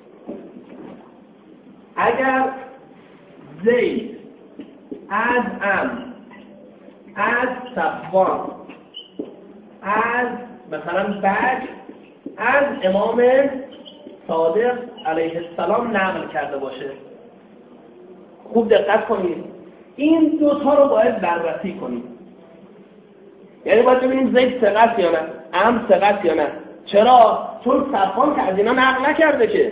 اگر زید از ام از صفوان از مثلا بک از امام صادق علیه السلام نقل کرده باشه، خوب دقت کنید، این دوتا رو باید بررسی کنید. یعنی باید ببینیم زید ثقت یا نه، ام ثقت یا نه. چرا؟ چون صفوان که از اینا نقل نکرده که.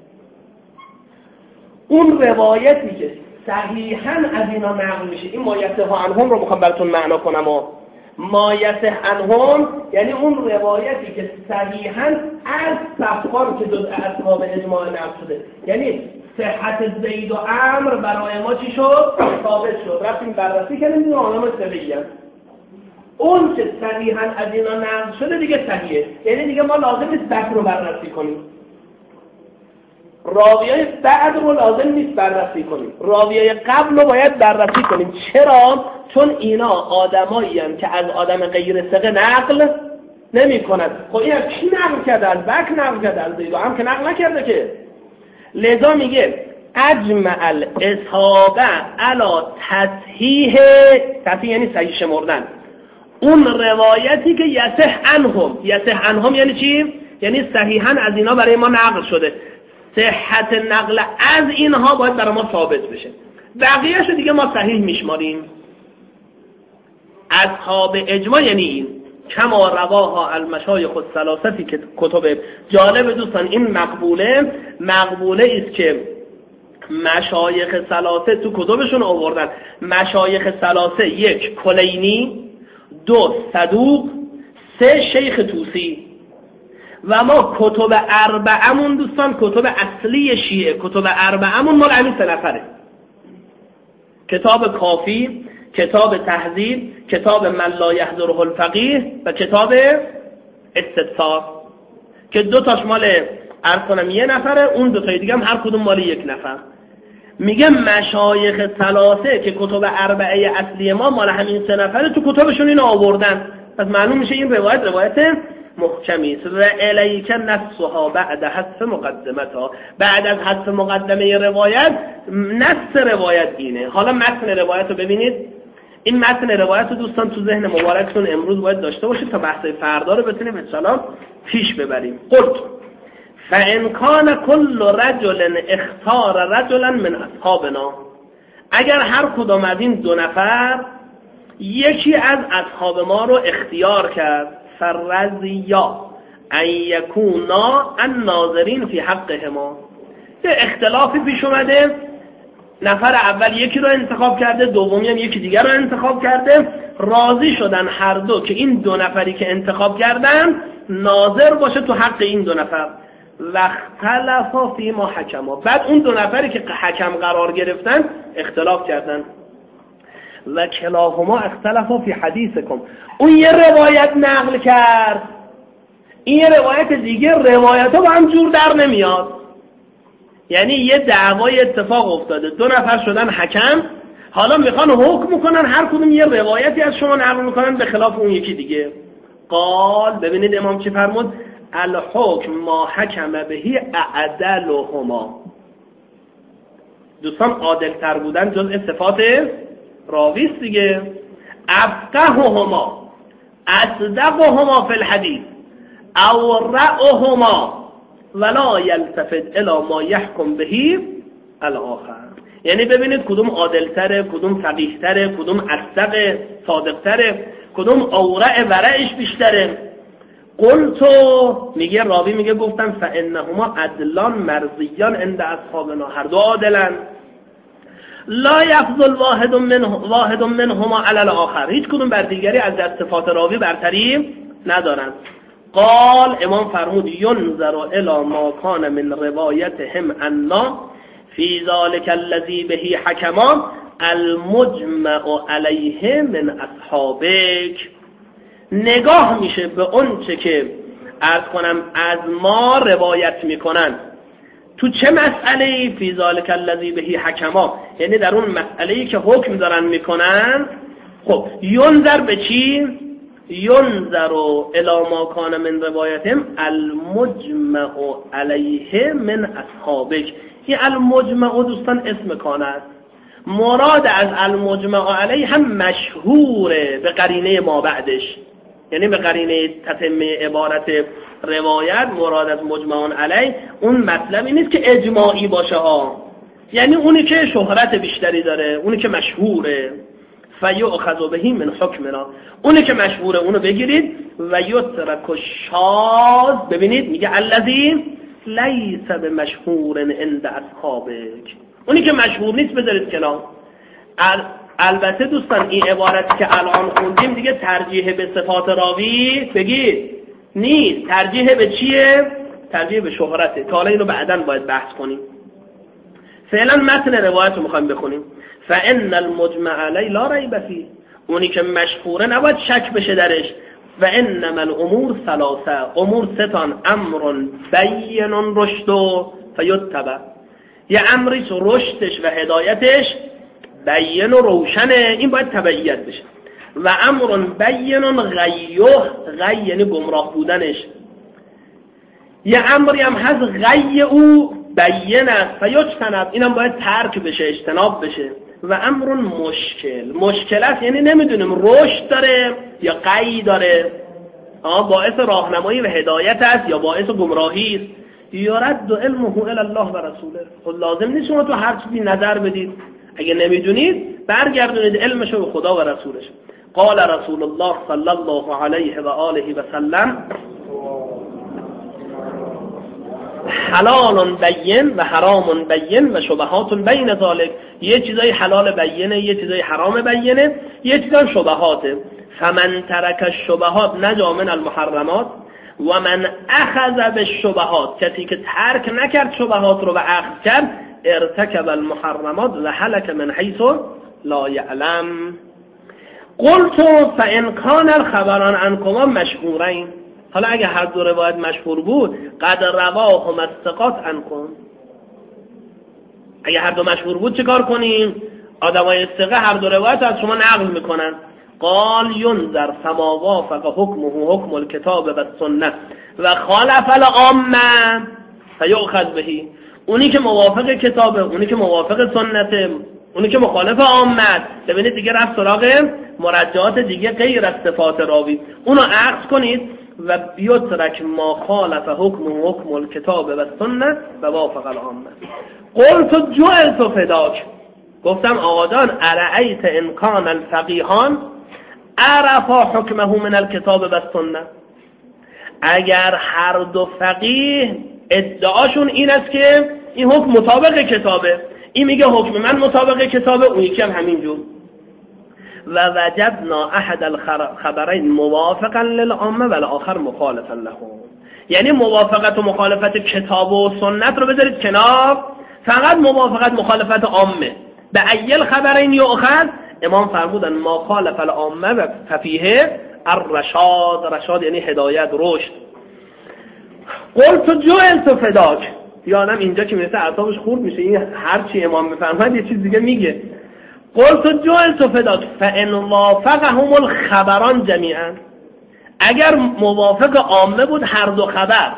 اون روایتی که صحیحاً از اینا نقل میشه، این ما یصح عنهم رو میخوام براتون معنا کنم. و ما یصح عنهم یعنی اون روایتی که صحیحاً از صفوان که جز اصحاب اجماع نقل شده، یعنی صحت زید و عمرو برای ما چی شد؟ ثابت شد. رفتیم بررسی کردیم دیگه علما صحیحن. اون که صحیحاً از اینا نقل شده دیگه صحیحه، یعنی دیگه ما لازم نیست بک رو بررسی کنیم. راویای بعد رو لازم نیست بررسی کنیم، راویای قبل رو باید بررسی کنیم. چرا؟ چون اینا آدمایی هم که از آدم غیر ثقه نقل نمی کنند. خب این کی نقل کرده؟ از بک نقل کرده، از زید و عمرو که نقل نکرده که. لذا میگه اجمع الاصحابه علی تصحیح، تصحیح یعنی صحیح شمردن اون روایتی که یصح عنهم. یصح عنهم یعنی چی؟ یعنی صحیحاً از اینا برای ما نقل شده. صحت نقل از اینها باید برای ما ثابت بشه، بقیه‌شو دیگه ما صحیح میشماریم. اصحاب اجماع یعنی این کما رواها المشایخ الثلاثه که کتب. جالب دوستان این مقبوله مقبوله است که مشایخ ثلاثه تو کتبشون آوردن. مشایخ ثلاثه یک کلینی، دو صدوق، سه شیخ توسی. و ما کتب اربعمون دوستان، کتب اصلی شیعه، کتب اربعمون مال همین سه نفره. کتاب کافی، کتاب تهذیب، کتاب من لا یحضره الفقیه و کتاب استدثار که دو تاش مال عرض کنم یه نفره، اون دو تای دیگه هم هر کدوم مال یک نفر. میگه مشایخ ثلاثه که کتب اربعه اصلی ما مال همین سه نفره تو کتابشون اینو آوردن، پس معلوم میشه این روایت روایت محکمی است. و الیک نصها بعد حذف مقدمتها، بعد از حذف مقدمه روایت نص روایت اینه. حالا متن روایت رو ببینید. این متن روایت رو دوستان تو ذهن مبارکتون امروز باید داشته باشید تا بحث فردا رو بتونیم ان شاءالله پیش ببریم. قلت فان کان کل رجل اختار رجلا من اصحابنا، اگر هر کدام از این دو نفر یکی از اصحاب ما رو اختیار کرد، فرضیا ان یکونا الناظرین فی حقهما، یه اختلافی پیش اومده، نفر اول یکی رو انتخاب کرده، دومی هم یکی دیگر رو انتخاب کرده، راضی شدن هر دو که این دو نفری که انتخاب کردن ناظر باشه تو حق این دو نفر. و اختلافا فی ما حکما، بعد اون دو نفری که حکم قرار گرفتن اختلاف کردن. و کلاهما اختلافا فی حدیثکم، اون یه روایت نقل کرد، این یه روایت دیگه، روایت ها با هم جور در نمیاد. یعنی یه دعوای اتفاق افتاده، دو نفر شدن حکم، حالا میخوان حکم میکنن، هر کدوم یه روایتی از شما نقل میکنن به خلاف اون یکی دیگه. قال، ببینید امام چی فرمود، الحکم ما حکم بهی اعدلهما. دوستان عادل تر بودن جزء صفات راویست دیگه. افقههما اصدقهما فی الحدیث اورعهما ولا یلتفت الی ما یحکم بهی الاخر. یعنی ببینید کدوم عادل تره، کدوم فقیه تره، کدوم اصدق صادق تره، کدوم اورع ورعش بیشتره. قلتو، میگه راوی میگه گفتم فانهما عدلان مرضیان عند اصحابنا، هر دو عادلن. لا یفضل واحد من واحد منهما علی الاخر، هیچ کدوم بر دیگری از صفات راوی برتری ندارن. قال، امام فرمود ینظر الی ما کان من روایتهم عنا فی ذلک الذی بهی حکما المجمع علیه من اصحابک. نگاه میشه به اون چه که عرض کنم از ما روایت میکنن. تو چه مسئله؟ فی ذلک الذی بهی حکما، یعنی در اون مسئله‌ای که حکم دارن میکنن. خب ینظر به چی؟ ینظر الی ما کان من روایتهم المجمع علیه من اصحابک. این المجمع دوستان اسم کان است. مراد از المجمع علیه هم مشهوره به قرینه ما بعدش، یعنی به قرینه تتمه عبارت روایت. مراد از مجمع علیه اون مطلبی نیست که اجماعی باشه ها، یعنی اونی که شهرت بیشتری داره، اونی که مشهوره. فیؤخذ بهی من حکمنا، اونی که مشهوره اونو بگیرید. و یترک الشاذ، ببینید میگه الذی لیس بمشهور عند اصحابک، اونی که مشهور نیست بذارید کنار. البته دوستان این عبارتی که الان خوندیم دیگه ترجیح به صفات راوی بگید نیست، ترجیح به چیه؟ ترجیح به شهرته، که حالا اینو بعداً باید بحث کنیم. فعلا متن روایت رو میخوایم بخونیم. فان المجمع علی لا ریب فیه، اونی که مشهوره نباید شک بشه درش. و انما الامور ثلاثه، امور ستان، امر بین رشد فیتبع، یه امری رشدش و هدایتش بین و روشنه، این باید تبعیت بشه. و امر بین غیه، غی یعنی گمراه بودنش. یه امری هم هست غی او بین است فیجتنب، اینم باید ترک بشه، اجتناب بشه. و امر مشکل، مشکل است یعنی نمیدونیم رشد داره یا غی داره، آه باعث راهنمایی و هدایت است یا باعث گمراهی است. یرد علمه الی الله و رسوله، خود لازم نیست شما تو هر چیزی نظر بدید، اگه نمیدونید برگردونید علمش به خدا و رسولش. قال رسول الله صلی الله علیه و آله و سلم حلال بین و حرام بین و شبهات بین ذالک، یه چیزای حلال بینه، یه چیزای حرام بینه، یه چیزای شبهاته. فمن ترک الشبهات نجا من المحرمات و من اخذ بالشبهات، کسی که ترک نکرد شبهات رو و اخذ کرد ارتکب المحرمات و هلك من حیث لا یعلم. قلت فان کان الخبران عنکما مشهورین، حالا اگه هر دو روایت مشهور بود قد رواهم الثقات عنکم، اگه هر دو مشهور بود چه کار کنیم؟ آدمای ثقه هر دو روایت از شما نقل میکنن. قال ینظر فما وافق حکمه حکم الکتاب و سنت و خالف العامه فیؤخذ بهی، اونی که موافق کتابه، اونی که موافق سنته، اونی که مخالف عامه، ببینید دیگه رفت سراغ مرجعات دیگه غیر از صفات راوی، اونو اخذ کنید و بیترک ما خالف حکم حکم الکتاب و سنت و وافق العامه. قلت جعلت فداک، گفتم آقا جان ارأیت ان کان الفقیهان عرفا حکمه من الکتاب و سنت، اگر هر دو فقیه ادعاشون این است که این حکم مطابق کتابه، این میگه حکم من مطابق کتابه، اون یکی هم همینجور، و وجدنا احد الخبرین موافقا للعامه و الاخر مخالفا لهم، یعنی موافقت و مخالفت کتاب و سنت رو بذارید کنار، فقط موافقت مخالفت عامه. به ایل خبرین یؤخذ، امام فرمودن ما خالف العامه و ففیه الرشاد، رشاد یعنی هدایت، رشد. قلت جعلت فداک، یادم اینجا که مثل اعصابش خورد میشه، این هر چی امام میفرماید یه چیز دیگه میگه. قلت جعلت فداک فان وافقهم الخبران جمیعا، اگر موافق عامه بود هر دو خبر،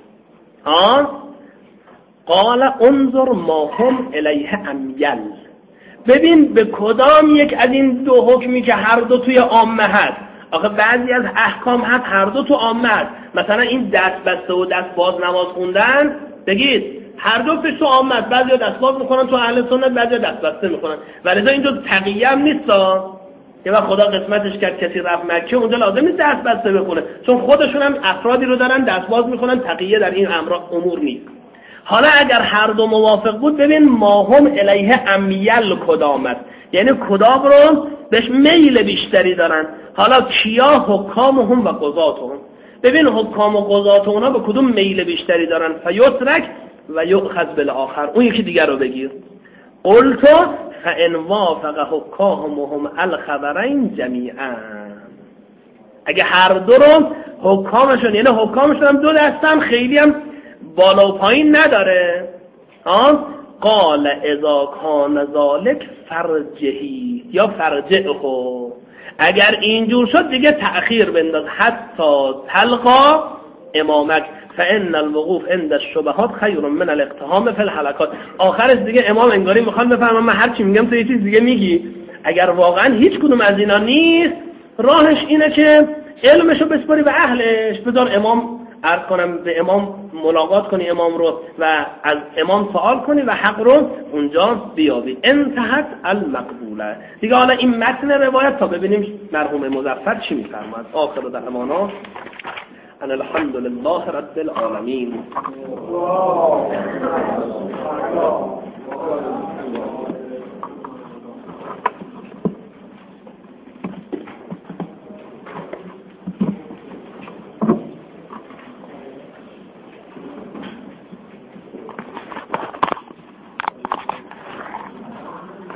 ها قال انظر ما هم الیه امیل، ببین به کدام یک از این دو حکمی که هر دو توی عامه هست، آخه بعضی از احکام هست هر دو تو عامه هست، مثلا این دست بسته و دست باز نماز خوندن، بگید هر دو تو عامه هست، بعضی دست باز میکنن تو اهل سنت، بعضی دست بسته میکنن، ولی اینجا تقیه هم نیست، که وقت خدا قسمتش کرد کسی رفت مکه اونجا لازم نیست دست بسته بخونه، چون خودشون هم افرادی رو دارن دست باز میکنن، تقیه در این امور نیست. حالا اگر هر دو موافق بود، ببین ما هم الیه امیل کدامت، یعنی کدام رو بهش میل بیشتری دارن. حالا کیا؟ حکامهم و قضاتهم، ببین حکام و قضات اونا به کدوم میل بیشتری دارن، فیترک و یؤخذ بالاخر، اون یکی دیگر رو بگیر. قلت فان وافق حکامهم الخبرین جمیعا، اگه هر دو رو حکامشون، یعنی حکامشون هم دو دستن، خیلی هم بالا و پایین نداره، ها قال اذا کان ذلک فرجهی یا فرجعه، اگر اینجور شد دیگه تأخیر بنداز، حتی تلقا امامک فان الوقوف عند الشبهات خیر من الاقتحام فی الهلکات. آخرش دیگه امام انگاری میخواد بفهمم من هر چی میگم تو یه چیز دیگه میگی، اگر واقعا هیچ کدوم از اینا نیست، راهش اینه که علمشو بسپاری به اهلش، بذار امام عرض کنم، به امام ملاقات کنی امام رو و از امام سوال کنی و حق رو اونجا بیابی. انتهت المقبوله. دیگه حالا این متن روایت تا ببینیم مرحوم مظفر چی میفرماد. آخر دعوانا ان الحمد لله رب العالمین.